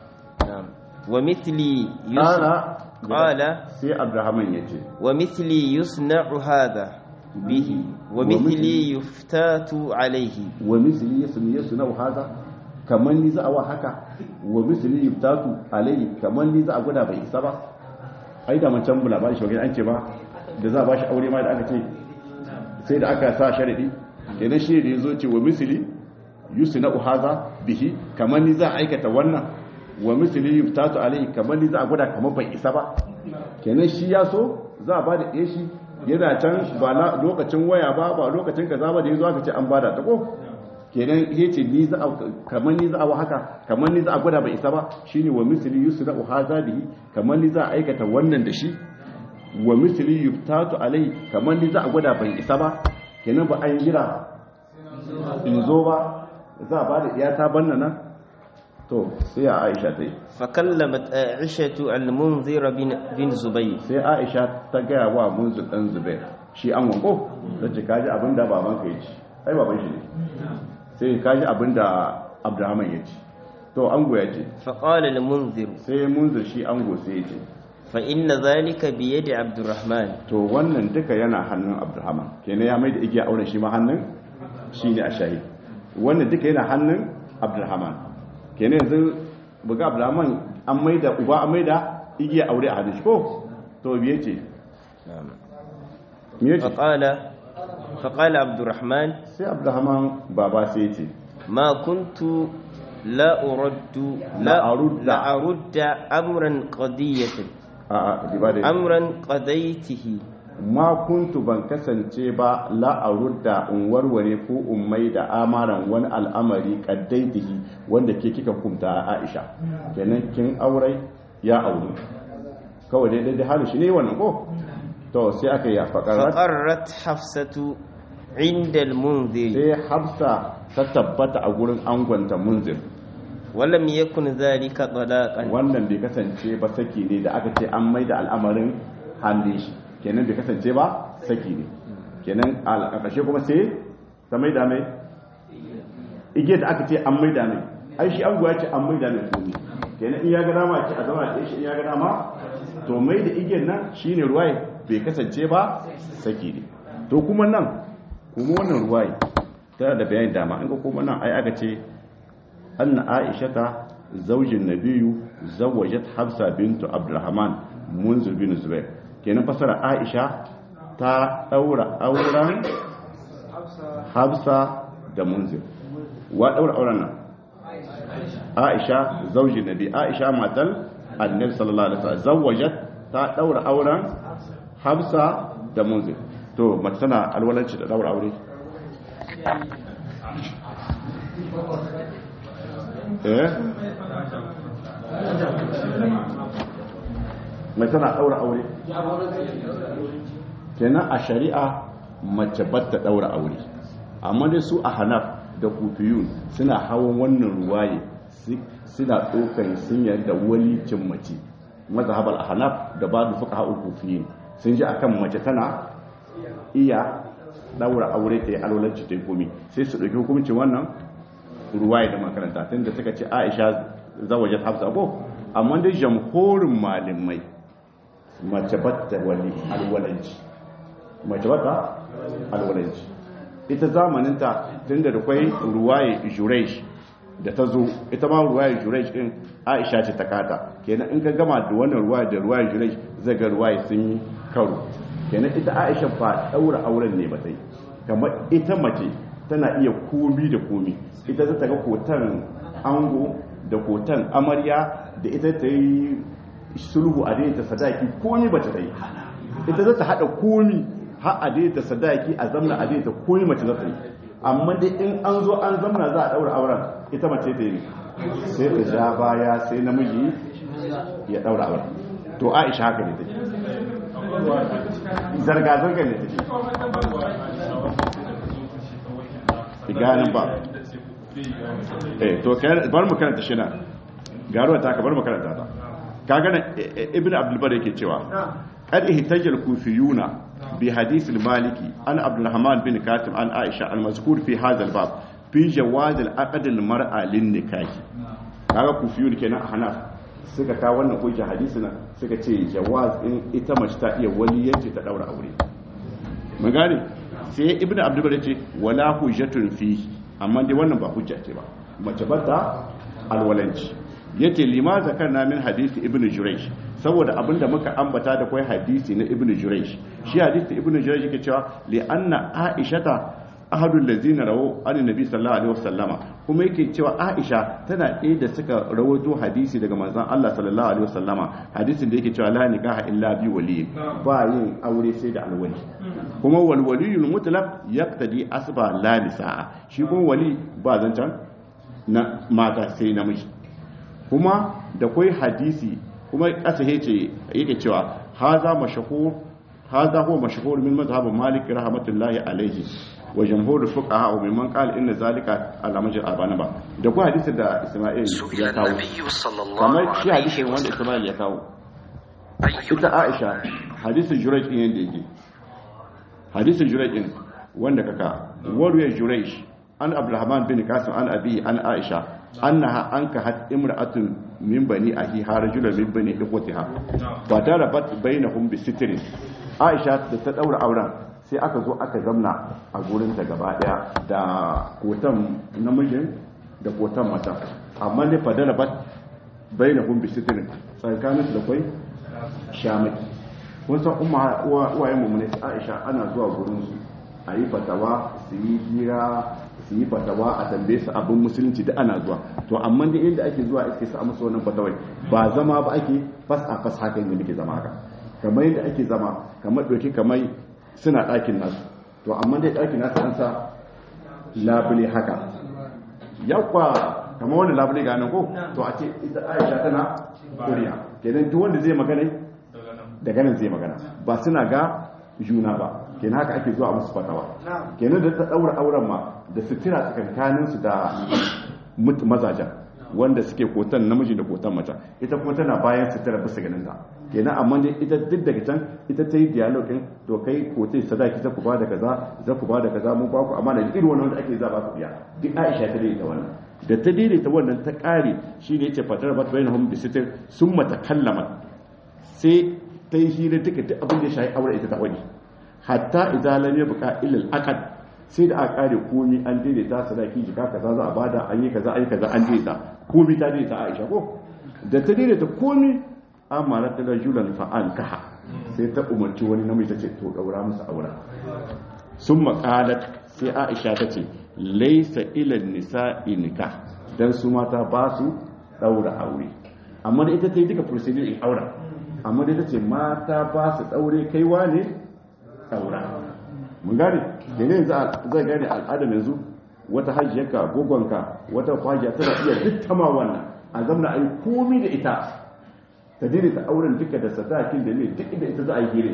wa mithli qala qala sai abdurrahman yace wa mithli yusna'u hadha bihi wa mithli yuftatu alayhi wa mithli yusna'u hadha kaman ni za a wa haka wa mithli yuftatu alayhi kaman ni za a guda bai isa ba ai da man can bula ba shi an ce ba da za a ba shi aure ma da aka ce sai da aka sa sharadi kenan shi da yazo ce wa mithli yusna'u hadha bihi kaman ni za a aikata wannan wa misali yuftatu alai kamar ni za a gwada kamar bai isa ba kenan shi ya so za a bada ɗaya shi yana can ba na lokacin waya ba ba lokacin kaza ba da yazo aka ce an bada ta ko kenan yace ni za a kamar ni za a wa haka kamar ni za a gwada bai isa ba shine wa misali yusra'u hadha bihi kamar ni za a aikata wannan da shi wa misali yuftatu alai kamar ni za a gwada bai isa ba kenan ba an jira in zo ba za a bada ɗaya ta banna nan to sai Aisha ta yi fakallamat Aishatu al-Munzir bin bin Zubayr sai Aisha ta gaya wa Munzir dan Zubair shi an wanko tace kaji abinda baban ka yace ai baban shi ne sai kaji abinda Abdurrahman yace to ango yace fa qala al-Munzir sai Munzir shi ango sai yace fa inna zalika bi yadi Abdurrahman to wannan duka yana hannun Abdurrahman kenan ya mai da igiya auren shi ma hannun shine a shahid wannan duka yana hannun Abdurrahman kenan yanzu buga abdulrahman an maida uba an maida igiya aure a hadisi ko to biye ce miye ce faqala faqala abdurrahman sai abdulrahman baba sai ce ma kuntu la uraddu la arudda la arudda amran qadiyatan a a dibade amran qadaytihi ma kuntu ban kasance ba la'arudda in warware ko ummai da amaran wani al'amari kaddaitihi wanda ke kika kumta a Aisha kenan kin aure ya aure kawai dai dai halin shi ne wannan ko to sai aka yi faqarat faqarrat hafsatu inda al-munzir sai hafsa ta tabbata a gurin angonta munzir walam yakun zalika talaqan wannan bai kasance ba saki ne da aka ce an maida al'amarin hannun shi kenan bai kasance ba saki ne kenan a ƙarshe kuma sai ta maida mai igiyar da aka ce an maida mai ai shi an goya ce an maida mai komi kenan in ya ga dama ce a zama da shi in ya ga dama to mai da igiyar nan shine ruwaye bai kasance ba saki ne to kuma nan kuma wannan ruwaye tana da bayanin dama in ga kuma nan ai aka ce anna aishata zaujin nabiyu zawajat hafsa bintu abdurrahman munzir bin zubair kenan fasara Aisha ta daura auren Hafsa da Munzir wa daura auren nan Aisha zaujin Nabi Aisha matal Annabi sallallahu alaihi wasallam zawajat ta daura auren Hafsa da Munzir to mace tana alwalanci da daura aure eh mai tana daura aure kenan a shari'a mace batta daura aure amma dai su a hanaf da kufiyun suna hawan wannan ruwaye suna ɗaukar sun yarda walicin mace mazhabar ahnaf da ba da fuqaha al-kufiyin sun ji akan mace tana iya daura aure ta yi alwalanci ta yi komi sai su ɗauki hukuncin wannan ruwaye da makaranta tun da suka ce aisha zawajat hafsa ko amma dai jamhurin malamai mace batta wali alwalanci mace batta alwalanci ita zamaninta tun da kwai ruwaye jureish da ta zo ita ma ruwaye jureish din aisha ce ta kata kenan in ka gama da wannan ruwaye da ruwaye jureish zai ga ruwaye sun yi karo kenan ita aisha ba daura auren ne ba ta yi kamar ita mace tana iya komi da komi ita za ta ga kotan ango da kotan amarya da ita ta yi sulhu a daidaita sadaki komi ba ta yi ita za ta haɗa komi har a daidaita sadaki a zamna a daidaita komi mace za ta yi amma dai in an zo an zamna za a ɗaura auren ita mace ta yi sai ta ja baya sai namiji ya ɗaura auren to aisha haka ne take zarga-zarga ne take ganin ba eh to bar mu karanta shi na garuwa ta ka bar mu karanta ta ka gana ibnu abdul bar yake cewa qad ihtajal kufiyuna bi hadith al-maliki an abdurrahman bin katim an aisha al-mazkur fi hadha al-bab fi jawaz al-aqd al-mar'a lin-nikah kaga kufiyun kenan hanaf suka kawo wannan hujja hadisi nan suka ce jawaz in ita mace ta iya waliyanci ta daura aure mun gane sai ibnu abdul bar yace wala hujjatun fi amma dai wannan ba hujja ce ba mace bata alwalanci yace lima zakarna min hadisi ibnu juraysh saboda abinda muka ambata da kai hadisi na ibnu juraysh shi hadisi ibnu juraysh yake cewa li anna aishata ahadul ladzina rawu an nabi sallallahu alaihi wasallama kuma yake cewa aisha tana ɗaya da suka rawaito hadisi daga manzon Allah sallallahu alaihi wasallama hadisin da yake cewa la nikaha illa bi wali ba yin aure sai da alwali kuma wal waliyul mutlaq yaqtadi asba la nisaa shi kuma wali ba zancan na mata sai namiji kuma da kai hadisi kuma kasa yace yake cewa haza mashhur haza huwa mashhur min madhhab malik rahmatullahi alaihi wa jamhur fuqaha wa mimman qala inna zalika ala majal abana ba da ku hadisi da Isma'il ya kawo kamar shi hadisi wanda Isma'il ya kawo ita Aisha hadisin Jurayj din yanda yake hadisin Jurayj din wanda kaka warwaya Jurayj an Abdurrahman bin Qasim an abi an Aisha annaha ankahat imra'atun min bani ahi harajulan min bani ikhwatiha wa tarabat bainahum bi sitrin Aisha da ta daura auren sai aka zo aka zamna a gurinta gaba daya da kotan namijin da kotan mata amma ne fadala bat bainahum bi sitrin tsakanin da kai shamaki kun san umma uwaye mu ne Aisha ana zuwa gurin su ayi fatawa su yi hira su yi fatawa a tambaye su abin musulunci da ana zuwa to amma da inda ake zuwa iske su amsa wannan fatawai ba zama ba ake fas a fas haka ne muke zama haka kamar yadda ake zama kamar doki kamar suna ɗakin nasu to amma dai ɗakin nasu an sa labule haka yakwa kamar wani labule ga nan ko to a ce ita Aisha tana kuriya kenan duk wanda zai magana daga nan zai magana ba suna ga juna ba kenan haka ake zuwa musu fatawa kenan da ta daura auren ma da sutura tsakankanin su da mazajen wanda suke kotan namiji da kotan mace ita kuma tana bayan sutura bisa ganin ta kenan amma dai ita duk daga can ita ta yi dialogin to kai kotai sadaki ta ku ba da kaza za ku ba da kaza mun ba ku amma da irin wannan wanda ake za ba ku biya duk Aisha ta daidaita wannan da ta daidaita wannan ta kare shine yace fatar bat bainahum bi sitr summa takallamat sai ta yi hira duka duk abin da ya shayi aure ita ta wani hatta idan lam yabqa illa al-aqd sai da aka kare komi an daidaita sadaki jika kaza za a bada an yi kaza an yi kaza an daidaita komi ta daidaita Aisha ko da ta daidaita komi amara ta rajulan fa an kaha sai ta umarci wani namiji tace to daura musu aure summa qalat sai Aisha tace laysa ila nisa'i nikah dan su mata ba su daura aure amma da ita ta yi duka procedure in aure amma da tace mata ba su daure kaiwa ne daura mun gane da ne zai gane al'adar yanzu wata hajjiyarka gogonka wata kwajiya tana iya dittama wannan a zamna a yi komi da ita ta dire ta auren duka da sadakin da ne duk inda ita za a yi gire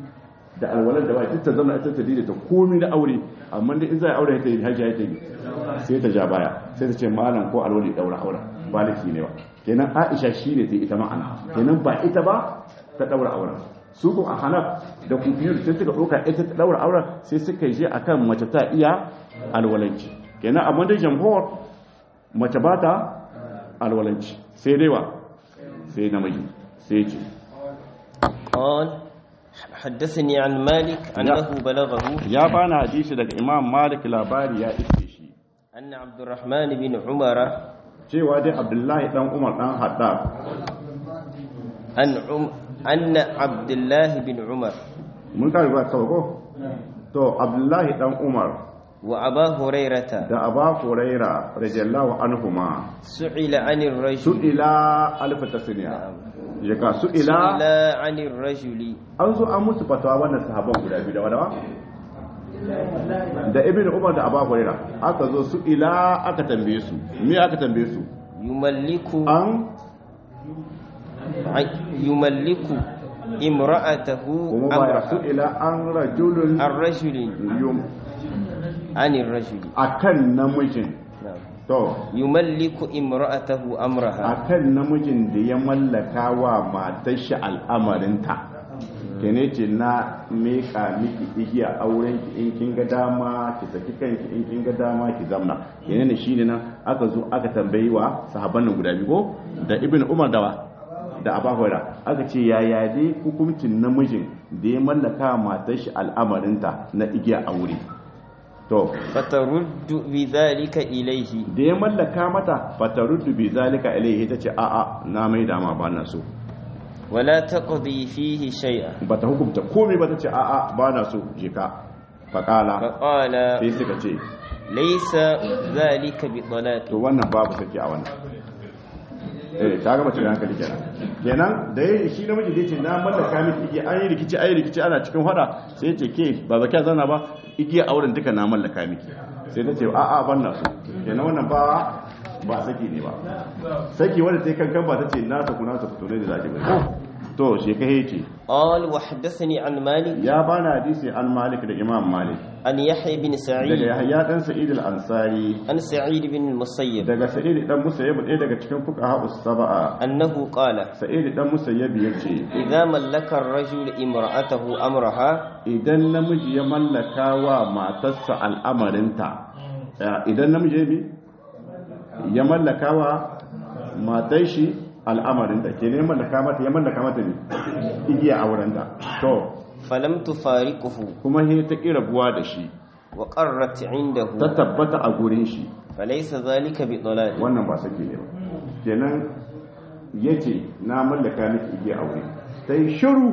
da alwalar da ba duk ta zamna ita ta dire ta komi da aure amma da in za a aure ta yi hajjiya ta yi sai ta ja baya sai ta ce malam ko alwali daura auren ba laifi ne ba kenan Aisha shine ta ita ma'ana kenan ba ita ba ta daura auren su ko a Hanaf da kufiyar sai suka doka ita ta daura auren sai suka je akan mace ta iya alwalanci kenan amma da jamhur mace ba ta alwalanci sai dai wa sai namiji sai ce قال حدثني عن مالك أنه بلغه يا بانا حديث daga Imam Malik labari ya iske shi أن عبد الرحمن بن عمر cewa dai Abdullahi dan Umar dan Haddab أن عم أن عبد الله بن عمر mun ka ba ko to Abdullahi dan Umar وأبا هريرة da Aba Huraira radiyallahu anhuma سئل عن الرجل su'ila alf tasniya yaka su'ila سئل عن الرجل an zo an musu fatawa wannan sahabban guda biyu da wadawa da Ibn Umar da Aba Huraira aka zo su'ila aka tambaye su me aka tambaye su يملك an يملك امرأته kuma ba أمرها su'ila an rajulun الرجل yum عن الرجل akan namijin نعم. to يملك امرأته أمرها akan namijin da ya mallaka wa matar shi al'amarinta kene ce na meka miki igiya auren ki in kin ga dama ki saki kanki in kin ga dama ki zamna kene ne shine nan aka zo aka tambayi wa sahabban nan guda biyu ko da Ibn Umar da da Abu Hurairah aka ce yaya dai hukuncin namijin da ya mallaka matar shi al'amarinta na igiya aure to فترد بذلك إليه da ya mallaka mata fataruddu bi zalika ilayhi tace a a na mai dama ba na so ولا تقضي فيه شيئا bata hukunta komai ba tace a a ba na so je ka faqala فقال sai suka ce ليس ذلك بطلاق to wannan babu saki a wannan eh kaga mace da hankali kenan kenan da yayi shi namiji da yace na mallaka miki igiya an yi rikici an yi rikici ana cikin hada sai yace ke ba zakiya zana ba igiya auren duka na mallaka miki sai ta ce a a ban na so kenan wannan ba ba saki ne ba saki wanda sai kankan ba ta ce na ta kuna ta fito ne da zaki ba to shi kai ce قال وحدثني عن مالك ya bana hadisi an Malik da Imam Malik عن يحيى بن daga سعيد Yahya dan Sa'id al-Ansari عن سعيد بن المسيب daga Sa'id dan Musayyib ɗaya daga cikin fuqaha us-sab'a أنه قال Sa'id dan Musayyib yace إذا ملك الرجل امرأته أمرها idan namiji ya mallaka wa matarsa al'amarinta idan namiji ya mallaka wa matar shi al'amarinta ke ne mallaka mata ya mallaka mata ne igiya aurenta to فلم تفارقه kuma he ta kira buwa da shi وقرت عنده ta tabbata a gurin shi فليس ذلك بطلاق wannan ba sake ne ba kenan yace na mallaka miki igiya aure sai shiru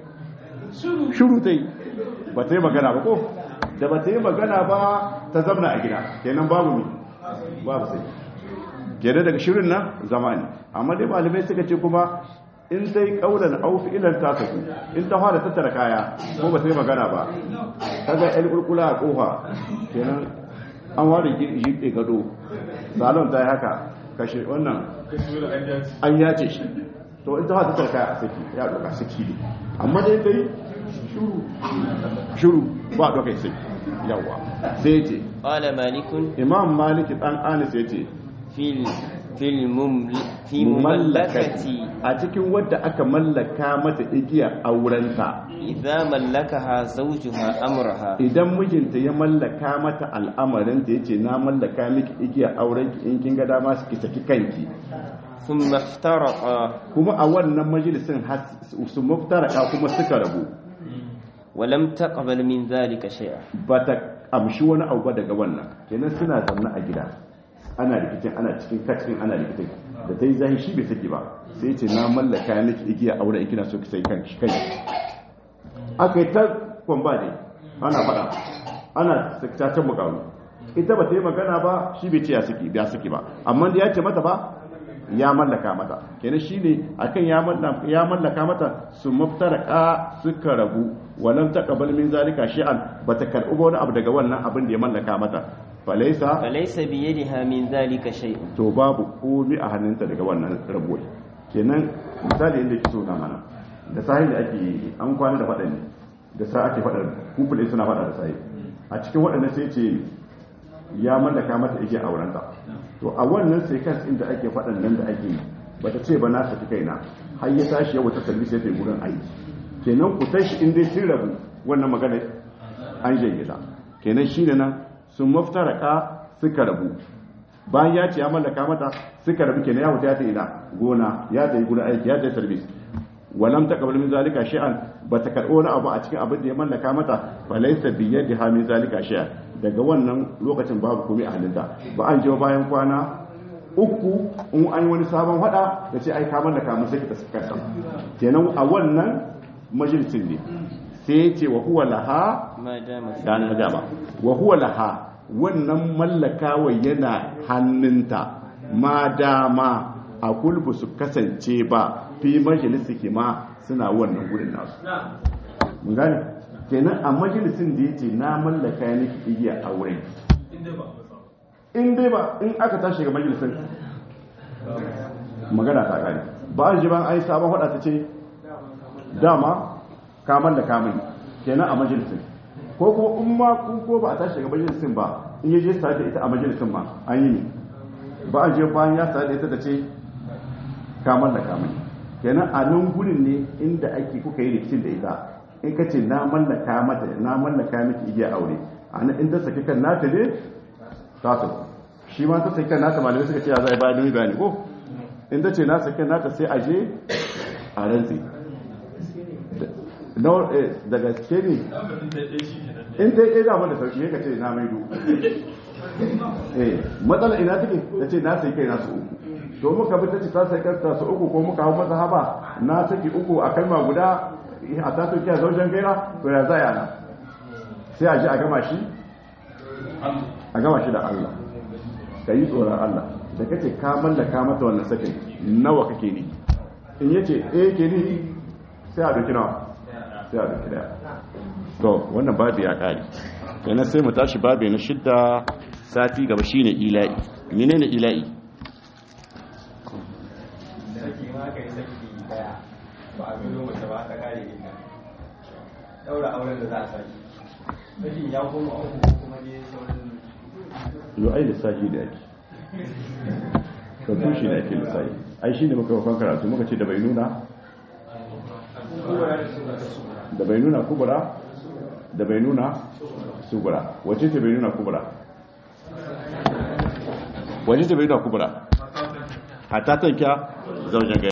shiru tai ba ta yi magana ba ko da ba ta yi magana ba ta zamna a gida kenan babu ne babu sai kenan daga shirin nan zamani amma dai malamai suka ce kuma in sai kaulan au fi'lan ta saku in ta fara tattara kaya ko ba ta yi magana ba kaga el kulkula a kofa kenan an ware jibe gado salon ta yi haka kashe wannan an yace shi to in ta fara tattara kaya a saki ya doka saki ne amma dai dai shuru shuru ba doka sai yawa sai ce قال مالك imam maliki dan anis yace في في الممل في مملكتي a cikin wadda aka mallaka mata igiyar aurenta إذا ملكها زوجها أمرها idan mijinta ya mallaka mata al'amarinta yace na mallaka miki igiyar aurenki in kin ga dama ki saki kanki ثم افترقا kuma a wannan majalisin su muftaraka kuma suka rabu ولم تقبل من ذلك شيئا bata amshi wani abu ba daga wannan kenan suna zaune a gida ana rikicin ana cikin kacin ana rikicin da ta yi zahi shi bai saki ba sai ce na mallaka miki igiya aure in kina so ki sai kan shi kai aka yi ta kwamba ne ana faɗa ana sakitacen mukamu ita ba ta yi magana ba shi bai ce ya saki ya saki ba amma da ya ce mata ba ya mallaka mata kenan shi ne akan ya mallaka mata su maftaraka suka rabu walam taqbal min zalika shay'an bata karɓi wani abu daga wannan abin da ya mallaka mata falaisa فليس بيدها من ذلك شيء to babu komi a hannunta daga wannan rabuwa kenan misali inda kiso na mana da sahi da ake an kwana da faɗa ne da sa ake faɗa kufule suna faɗa da sahi a cikin waɗanda sai ce ya mallaka mata yake aurenta to a wannan sai kan inda ake faɗan nan da ake yi bata ce ba na saki kaina har ya tashi ya wata service ya tafi gurin aiki kenan ku tashi in dai sun rabu wannan magana an janye ta kenan shine nan sun maftaraka suka rabu bayan ya ce ya mallaka mata suka rabu kenan ya wuta ya ta ina gona ya ta yi gurin aiki ya ta yi service walam taqbal min zalika shay'an bata karbo wani abu a cikin abin da ya mallaka mata falaysa bi yadiha min zalika shay'an daga wannan lokacin babu komai a halinta ba an je bayan kwana uku in an yi wani sabon hada da ce ai ka mallaka mu sai ka tsaka kenan a wannan majalisin ne sai ce wa huwa laha dan dama wa huwa laha wannan mallakawa yana hannunta ma dama a kulbu su kasance ba fi majalisi ke ma suna wannan gurin nasu mun gane kenan a majalisin da yace na mallaka ya niki igiya a wurin in dai ba in aka tashi ga majalisin magana ta kare ba a ji ban ai sabon hada ta ce dama ka mallaka mini kenan a majalisin ko kuma in ma ku ko ba a tashi ga majalisin ba in yaje sa da ita a majalisin ma an yi ne ba a je bayan ya sa da ita ta ce ka mallaka mini kenan a nan gurin ne inda ake kuka yi rikicin da ita in ka ce na mallaka mata na mallaka miki igiya aure a nan in ta saki kan nata ne ta so shi ma ta saki kan nata malamai suka ce ya zai bayan nuni bayani ko in ta ce na saki kan nata sai a je a rantsi daga ke ne in ta yi ɗaya da sauki ne ka ce na maido matsala ina take ta ce na sai kai nasu uku to muka bi ta ce ta sai kanta su uku ko muka hau masa haba na saki uku a kalma guda a ta sauki a zaujen gaira to ya zaya na sai a ji a gama shi a gama shi da Allah ka yi tsoron Allah da kace ka mallaka mata wannan sakin nawa kake ni in yace eh ke ni sai a doki nawa sai a doki daya to wannan babu ya kare kenan sai mu tashi babu na shidda sati gaba shine ila'i menene ila'i ba a gano mace ba ta kare ita daura auren da za a saki miji ya koma uku kuma ne sauran yo ai lissafi da ake to tushe da ake lissafi ai shine muka wakon karatu muka ce da bai nuna da bai nuna kubura da bai nuna sugura wace ce bai nuna kubura wace ce bai nuna kubura hatta tankiya zaujen